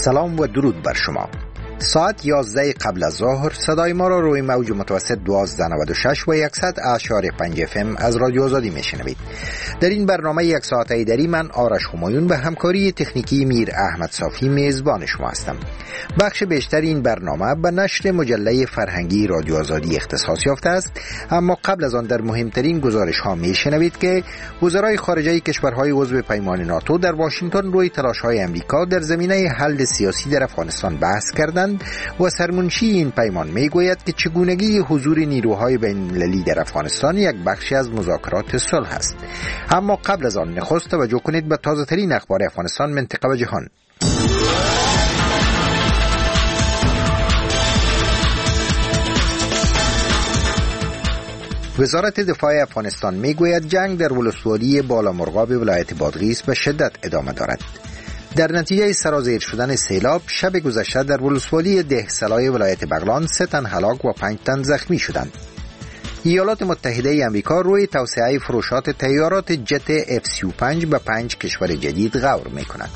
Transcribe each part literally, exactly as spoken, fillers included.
سلام و درود بر شما. ساعت یازده قبل از ظهر صدای ما را روی موج متوسط دوازده نود و شش و صد اعشاری پنج اف ام از رادیو آزادی میشنوید. در این برنامه یک ساعته دری من آرش همایون به همکاری تکنیکی میر احمد صافی میزبان شما هستم. بخش بیشتر این برنامه به نشر مجله فرهنگی رادیو آزادی اختصاص یافته است، اما قبل از آن در مهمترین گزارش ها میشنوید که وزرای خارجه کشورهای عضو پیمان ناتو در واشنگتن روی تلاش های امریکا در زمینه حل سیاسی در افغانستان بحث کردند و سرمنشی این پیمان میگوید که چگونگی حضور نیروهای بین‌المللی در افغانستان یک بخشی از مذاکرات صلح است. اما قبل از آن نخست توجه کنید به تازه ترین اخبار افغانستان، منطقه و جهان. وزارت دفاع افغانستان میگوید جنگ در ولسوالی بالامرغاب ولایت بادغیس به شدت ادامه دارد. در نتیجه سرازیر شدن سیلاب شب گذشته در ولسوالی دهسلای ولایت بغلان سه تن هلاک و پنج تن زخمی شدند. ایالات متحده امریکا روی توسعه فروشات طیارات جت اف سی و پنج به پنج کشور جدید غور می‌کند.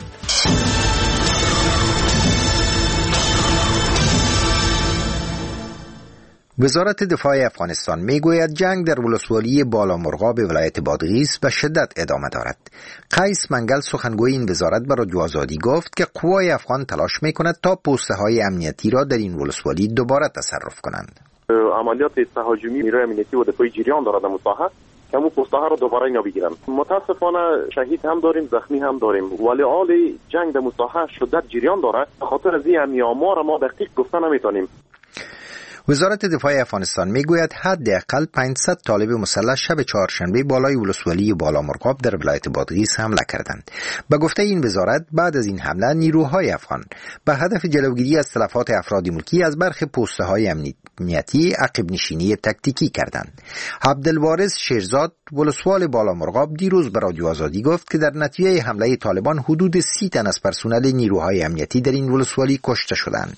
وزارت دفاع افغانستان میگوید جنگ در ولسوالی بالامرغاب ولایت بادغیس به شدت ادامه دارد. قیس منگل سخنگوی این وزارت به رادیو آزادی گفت که قوای افغان تلاش میکند تا پوسته های امنیتی را در این ولسوالی دوباره تصرف کنند. عملیات تهاجمی نیروی امنیتی و دفاعی جریان دارد در ساحه که همون پوسته ها را دوباره اینا بگیرن. متاسفانه شهید هم داریم، زخمی هم داریم، ولی حال جنگ در ساحه شدت جریان دارد. خاطر از این آمار ما دقیق گفته نمیتونیم. وزارت دفاع افغانستان میگوید حداقل پانصد طالب مسلح شب چهارشنبه بالای ولسوالی بالامرغاب در ولایت بادغیس حمله کردند. به گفته این وزارت بعد از این حمله نیروهای افغان به هدف جلوگیری از تلفات افراد ملکی از برخی پوسته های امنیتی عقب نشینی تکتیکی کردند. عبدالوارث شیرزاد ولسوال بالامرغاب دیروز به رادیو آزادی گفت که در نتیجه حمله طالبان حدود سی تن از پرسنل نیروهای امنیتی در این ولسوالی کشته شدند.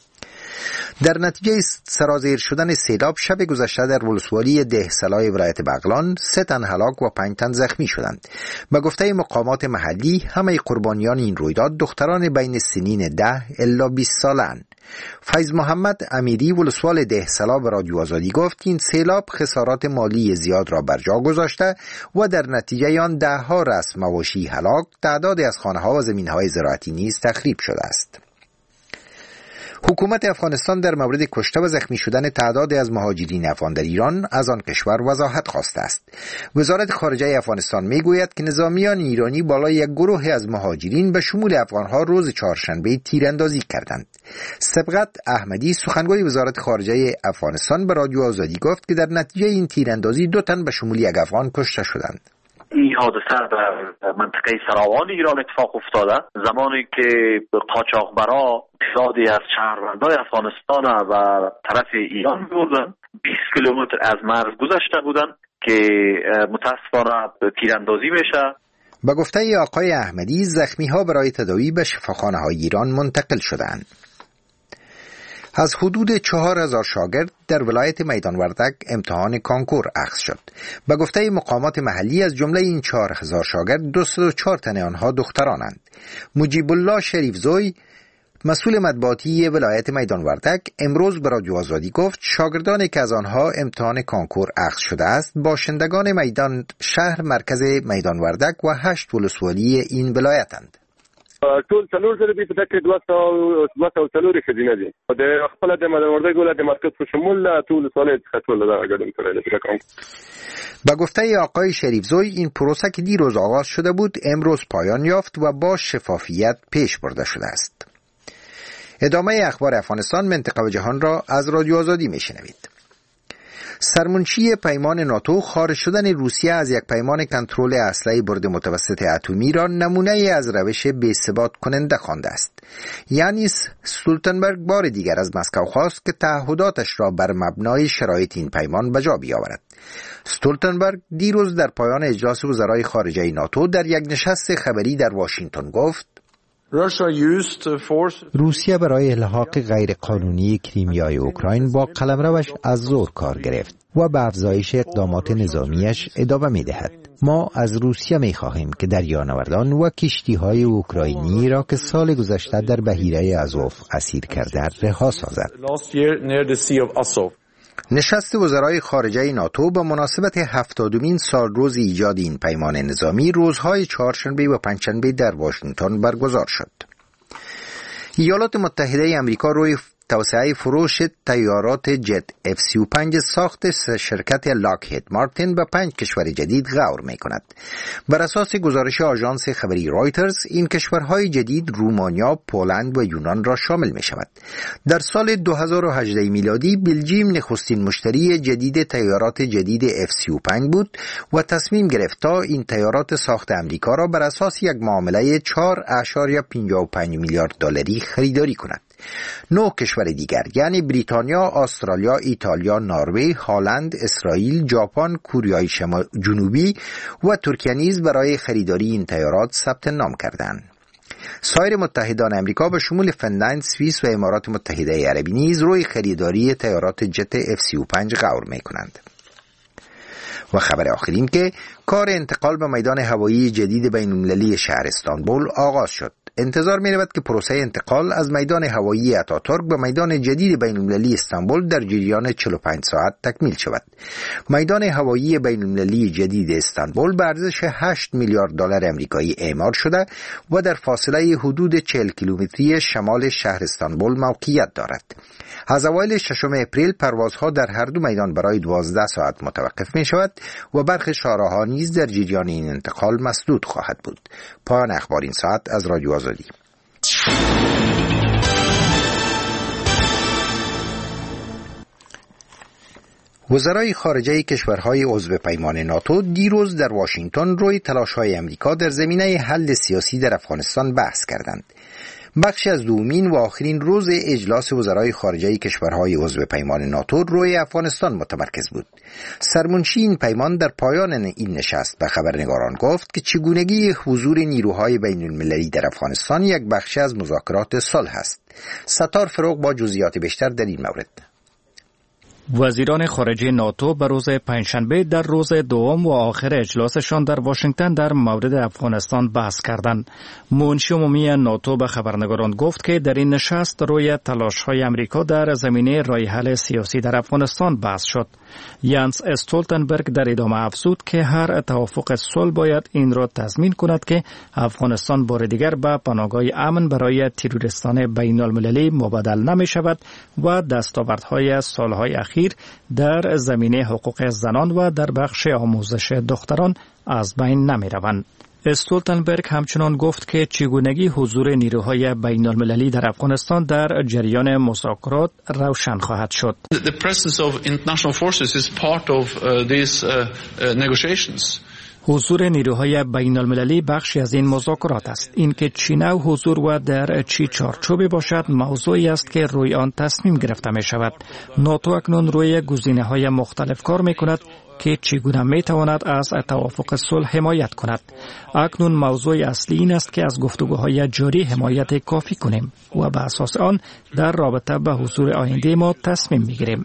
در نتیجه سرازیر شدن سیلاب شب گذشته در ولسوالی دهسلای ولایت بغلان سه تن هلاک و پنج تن زخمی شدند. به گفته مقامات محلی همه قربانیان این رویداد دختران بین سنین ده الی بیست ساله‌اند. فیض محمد امیری ولسوال دهسلا به رادیو آزادی گفت این سیلاب خسارات مالی زیاد را بر جا گذاشته و در نتیجه آن ده ها رأس مواشی هلاک، تعدادی از خانه ها و زمین های زراعتی نیز تخریب شده است. حکومت افغانستان در مورد کشته و زخمی شدن تعدادی از مهاجرین افغان در ایران از آن کشور وضاحت خواسته است. وزارت خارجه افغانستان میگوید که نظامیان ایرانی بالای یک گروه از مهاجرین به شمول افغانها روز چهارشنبه تیراندازی کردند. سبقت احمدی سخنگوی وزارت خارجه افغانستان به رادیو آزادی گفت که در نتیجه این تیراندازی دو تن به شمول یک افغان کشته شدند. این حادثه در منطقه سراوان ایران اتفاق افتاده زمانی که قاچاقبرا تعدادی از شهروندان افغانستان و طرف ایران بودن، بیست کیلومتر از مرز گذشته بودن که متاسفانه تیراندازی میشه. با گفته آقای احمدی زخمی ها برای تداوی به شفاخانه های ایران منتقل شدند. از حدود چهار هزار شاگرد در ولایت میدان وردک امتحان کانکور اخذ شد. به گفته مقامات محلی از جمله این چهار هزار شاگرد دویست و چهار تن آنها دخترانند. مجیب الله شریفزوی مسئول مطبوعاتی ولایت میدان وردک امروز به رادیو آزادی گفت شاگردانی که از آنها امتحان کانکور اخذ شده است باشندگان میدان شهر مرکز میدان وردک و هشت ولسوالی این ولایتند. ټول څلور زره دي په دغه دوه سوه څلور ښځینه دي د خپل د میدان وردګ ولایت مرکز په شمول ټول سوالې څخه ټول دا ګډون کړی دی. با گفته آقای شریفزوی این پروسه که دیروز آغاز شده بود امروز پایان یافت و با شفافیت پیش برده شده است. ادامه اخبار افغانستان، منطقه و جهان را از رادیو آزادی میشنوید. سرمنشی پیمان ناتو خارج شدن روسیه از یک پیمان کنترل اسلحه برد متوسط اتمی را نمونه از روش بی‌ثبات کننده خوانده است. یعنی استولتنبرگ بار دیگر از مسکو خواست که تعهداتش را بر مبنای شرایط این پیمان به جا بیاورد. استولتنبرگ دیروز در پایان اجلاس وزرای خارجه ناتو در یک نشست خبری در واشنگتن گفت روسیه برای الحاق غیرقانونی کریمیای اوکراین با قلمروش از زور کار گرفت و به افزایش اقدامات نظامیش ادامه می دهد. ما از روسیه می خواهیم که دریانوردان و کشتی‌های اوکراینی را که سال گذشته در بحیره آزوف اسیر کرده رها سازد. نشست وزرای خارجه ناتو به مناسبت هفتادمین سالروز ایجاد این پیمان نظامی روزهای چهارشنبه و پنجشنبه در واشنگتن برگزار شد. ایالات متحده آمریکا روی توسعه فروش طیارات جت اف سی و پنج ساخت شرکت لاکهید مارتین به پنج کشور جدید غور می کند. بر اساس گزارش آژانس خبری رایترز، این کشورهای جدید رومانیا، پولند و یونان را شامل می شود. در سال دو هزار و هجده میلادی بلژیم نخستین مشتری جدید طیارات جدید اف سی و پنج بود و تصمیم گرفت تا این طیارات ساخت آمریکا را بر اساس یک معامله چهار ممیز پنجاه و پنج میلیارد دلاری خریداری کند. نه کشور دیگر یعنی بریتانیا، استرالیا، ایتالیا، نروژ، هلند، اسرائیل، ژاپن، کره جنوبی و ترکیه نیز برای خریداری این طیارات ثبت نام کردند. سایر متحدان آمریکا به شمول فنلند، سوئیس و امارات متحده عربی نیز روی خریداری طیارات جت اف سی و پنج غور می‌کنند. و خبر آخرین که کار انتقال به میدان هوایی جدید بین‌المللی شهر استانبول آغاز شد. انتظار می رود که پروسه انتقال از میدان هوایی آتاتورک به میدان جدید بین‌المللی استانبول در جریان چهل و پنج ساعت تکمیل شود. میدان هوایی بین‌المللی جدید استانبول به ارزش هشت میلیارد دلار آمریکایی اعمار شده و در فاصله حدود چهل کیلومتری شمال شهر استانبول موقعیت دارد. از اوایل ششم اپریل پروازها در هر دو میدان برای دوازده ساعت متوقف می شود و برخی شاهراه‌ها نیز در جریان این انتقال مسدود خواهد بود. پایان اخبار این ساعت از رادیو آزادی. وزرای خارجه کشورهای عضو پیمان ناتو دیروز در واشنگتن روی تلاش‌های آمریکا در زمینه حل سیاسی در افغانستان بحث کردند. بخشی از دومین و آخرین روز اجلاس وزرای خارجه کشورهای عضو پیمان ناتو روی افغانستان متمرکز بود. سرمنشی این پیمان در پایان این نشست به خبرنگاران گفت که چگونگی حضور نیروهای بین المللی در افغانستان یک بخشی از مذاکرات صلح است. ستار فروغ با جزئیات بیشتر در این مورد. وزیران خارجه ناتو به روز پنجشنبه در روز دوم و آخر اجلاسشان در واشنگتن در مورد افغانستان بحث کردند. منشی عمومی ناتو به خبرنگاران گفت که در این نشست روی تلاش‌های آمریکا در زمینه راه حل سیاسی در افغانستان بحث شد. یانس استولتنبرگ در ادامه افزود که هر توافق صلح باید این را تضمین کند که افغانستان بار دیگر به پناهگاه امن برای تروریستان بین المللی مبدل نمی شود و دستاوردهای سالهای اخیر در زمینه حقوق زنان و در بخش آموزش دختران از بین نمی روند. استولتنبرگ همچنان گفت که چگونگی حضور نیروهای بین المللی در افغانستان در جریان مذاکرات روشن خواهد شد. The presence of international forces is part of uh, these uh, uh, negotiations. حضور نیروهای بین المللی بخشی از این مذاکرات است. اینکه چی نوع حضور و در چی چارچوبی باشد موضوعی است که روی آن تصمیم گرفته می شود. ناتو اکنون روی گزینه‌های مختلف کار می کند که چگونه می تواند از توافق صلح حمایت کند. اکنون موضوع اصلی این است که از گفتگوهای جاری حمایت کافی کنیم و به اساس آن در رابطه به حضور آینده ما تصمیم می گیریم.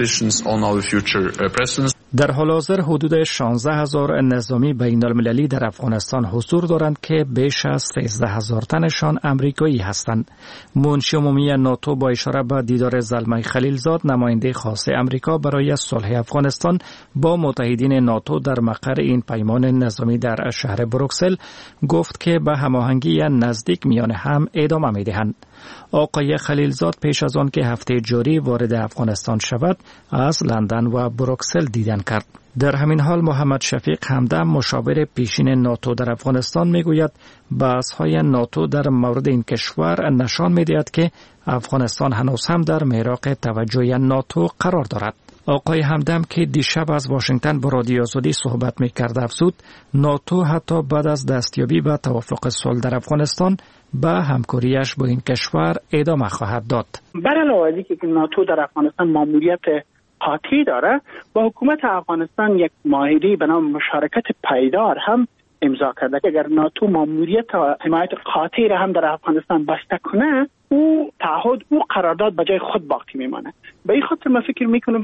در حال حاضر حدود شانزده هزار نظامی بین المللی در افغانستان حضور دارند که بیش از سیزده هزار تنشان امریکایی هستند. منشی عمومی ناتو با اشاره به دیدار زلمه خلیلزاد نماینده خاص امریکا برای صلح افغانستان با متحدین ناتو در مقر این پیمان نظامی در شهر بروکسل گفت که به هماهنگی نزدیک میان هم ادامه می‌دهند. آقای خلیلزاد پیش از آن که هفته جاری وارد افغانستان شود از لندن و بروکسل دیدن کرد. در همین حال محمد شفیق همدم مشاور پیشین ناتو در افغانستان میگوید بحث‌های ناتو در مورد این کشور نشان می‌دهد که افغانستان هنوز هم در میراق توجه ناتو قرار دارد. آقای همدم که دیشب از واشنگتن با رادیو آزادی صحبت می‌کرد افزود ناتو حتی بعد از دستیابی به توافق صلح در افغانستان به همکاریش با این کشور ادامه خواهد داد. بر علاوه از اینکه ناتو در افغانستان ماموریت قاطعی داره، با حکومت افغانستان یک معاهده به نام مشارکت پایدار هم امضا کرده. اگر ناتو ماموریت حمایت قاطعی را هم در افغانستان بسته کنه، او تعهد او قرارداد به جای خود باقی میمانه. به این خاطر من فکر میکنم که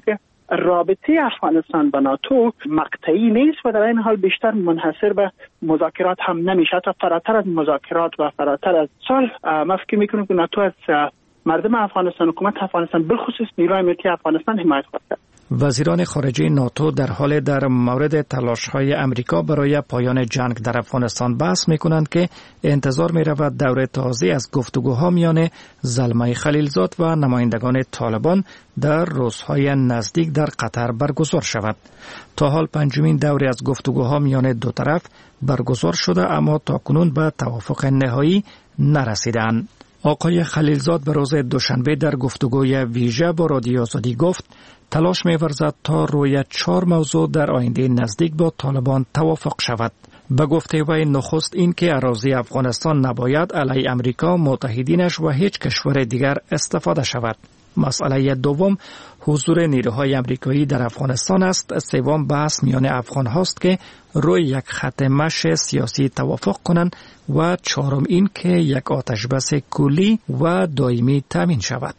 رابطه افغانستان با ناتو مقطعی نیست و در این حال بیشتر منحصر به مذاکرات هم نمیشه. حتی فراتر از مذاکرات و فراتر از صلح ما فکر میکنیم که ناتو از مردم افغانستان، حکومت افغانستان، بالخصوص نیروهای امنیتی افغانستان حمایت خواهد. وزیران خارجه ناتو در حال در مورد تلاش‌های امریکا برای پایان جنگ در افغانستان بحث می‌کنند که انتظار می‌رود دور تازه از گفتگوها میان زلمه خلیلزاد و نمایندگان طالبان در روزهای نزدیک در قطر برگزار شود. تا حال پنجمین دوره از گفتگوها میان دو طرف برگزار شده اما تاکنون به توافق نهایی نرسیدند. آقای خلیلزاد به روز دوشنبه در گفتگوی ویژه با رادیو آزادی گفت تلاش می‌ورزد تا روی چهار موضوع در آینده نزدیک با طالبان توافق شود. به گفته وی نخست این که اراضی افغانستان نباید علیه امریکا، متحدینش و هیچ کشور دیگر استفاده شود. مسئله دوم حضور نیروهای امریکایی در افغانستان است. سوم بحث میان افغان هاست که روی یک خط مشی سیاسی توافق کنند و چهارم این که یک آتش بس کلی و دائمی تامین شود.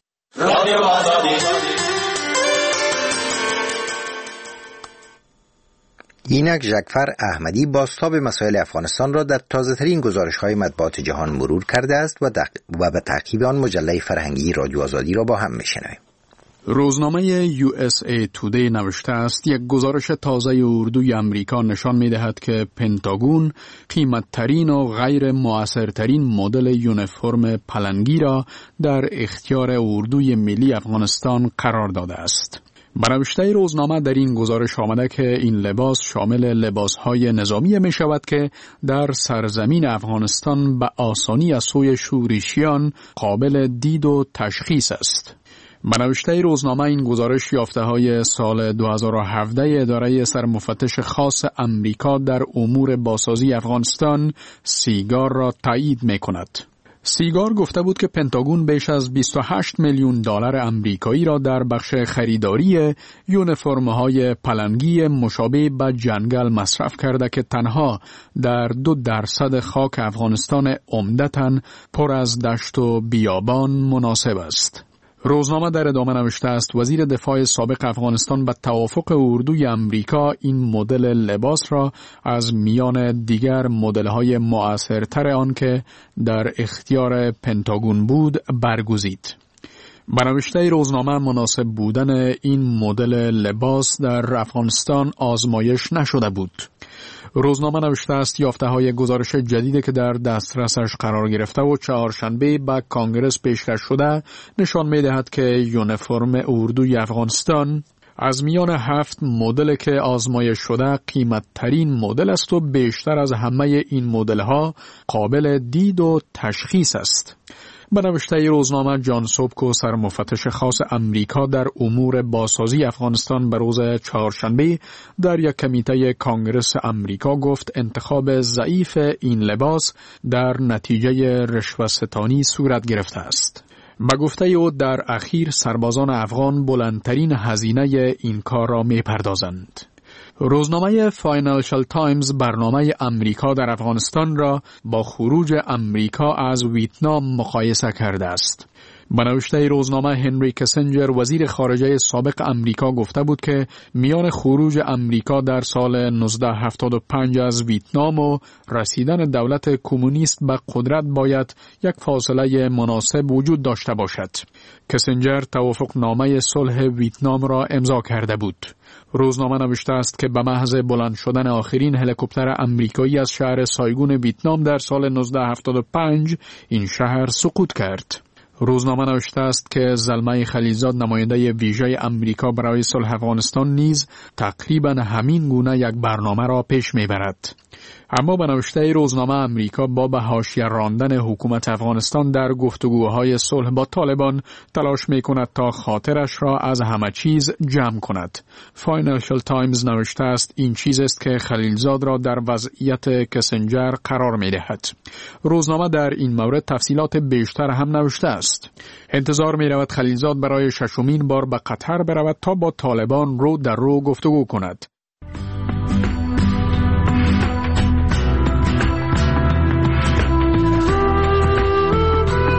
اینک ژکفر احمدی بازتاب مسائل افغانستان را در تازه‌ترین گزارش‌های مطبوعات جهان مرور کرده است و, و به تعقیب آن مجله فرهنگی رادیو آزادی را با هم می‌شنویم. روزنامه یو اس ای تودی نوشته است یک گزارش تازه اردوی امریکا نشان می‌دهد که پنتاگون قیمت‌ترین و غیر مؤثرترین مدل یونیفرم پلنگی را در اختیار اردوی ملی افغانستان قرار داده است. به نوشته روزنامه در این گزارش آمده که این لباس شامل لباسهای نظامی می شود که در سرزمین افغانستان به آسانی از سوی شورشیان قابل دید و تشخیص است. به نوشته روزنامه این گزارش یافته های سال دو هزار و هفده اداره سرمفتش خاص امریکا در امور بازسازی افغانستان سیگار را تایید می کند. سیگار گفته بود که پنتاگون بیش از بیست و هشت میلیون دلار امریکایی را در بخش خریداری یونیفرم‌های پلنگی مشابه به جنگل مصرف کرده که تنها در دو درصد خاک افغانستان عمدتاً پر از دشت و بیابان مناسب است. روزنامه در ادامه نوشته است وزیر دفاع سابق افغانستان به توافق اردوی امریکا این مدل لباس را از میان دیگر مدل‌های مؤثرتر آن که در اختیار پنتاگون بود برگزید. به نوشته روزنامه مناسب بودن این مدل لباس در افغانستان آزمایش نشده بود. روزنامه نوشته است یافته های گزارش جدیدی که در دسترسش قرار گرفته و چهارشنبه به کانگرس پیشکش شده نشان می دهد که یونیفرم اردوی افغانستان از میان هفت مدل که آزمایش شده قیمت ترین مدل است و بیشتر از همه این مدل ها قابل دید و تشخیص است. به نوشته روزنامه جان سوبکو سرمفتش خاص امریکا در امور بازسازی افغانستان به روز چهارشنبه در یک کمیته کانگرس امریکا گفت انتخاب ضعیف این لباس در نتیجه رشوه‌ستانی صورت گرفته است. به گفته او در اخیر سربازان افغان بلندترین هزینه این کار را می پردازند. روزنامه فاینانشل تایمز برنامه امریکا در افغانستان را با خروج امریکا از ویتنام مقایسه کرده است. به نوشته روزنامه هنری کسنجر وزیر خارجه سابق امریکا گفته بود که میان خروج امریکا در سال نوزده هفتاد و پنج از ویتنام و رسیدن دولت کمونیست به قدرت باید یک فاصله مناسب وجود داشته باشد. کسنجر توافقنامه صلح ویتنام را امضا کرده بود. روزنامه نوشته است که به محض بلند شدن آخرین هلیکوپتر امریکایی از شهر سایگون ویتنام در سال نوزده هفتاد و پنج این شهر سقوط کرد. روزنامه نوشته است که زلمه خلیلزاد نماینده ویژه امریکا برای صلح افغانستان نیز تقریبا همین گونه یک برنامه را پیش میبرد. اما به نوشته روزنامه امریکا با به حاشیه راندن حکومت افغانستان در گفتگوهای صلح با طالبان تلاش میکند تا خاطرش را از همه چیز جمع کند. فاینانشل تایمز نوشته است این چیز است که خلیلزاد را در وضعیت کسنجر قرار میدهد. روزنامه در این مورد تفصیلات بیشتر هم نوشته است. انتظار میرود خلیلزاد برای ششمین بار به قطر برود تا با طالبان رو در رو گفتگو کند.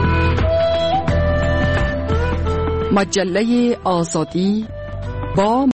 مجله آزادی با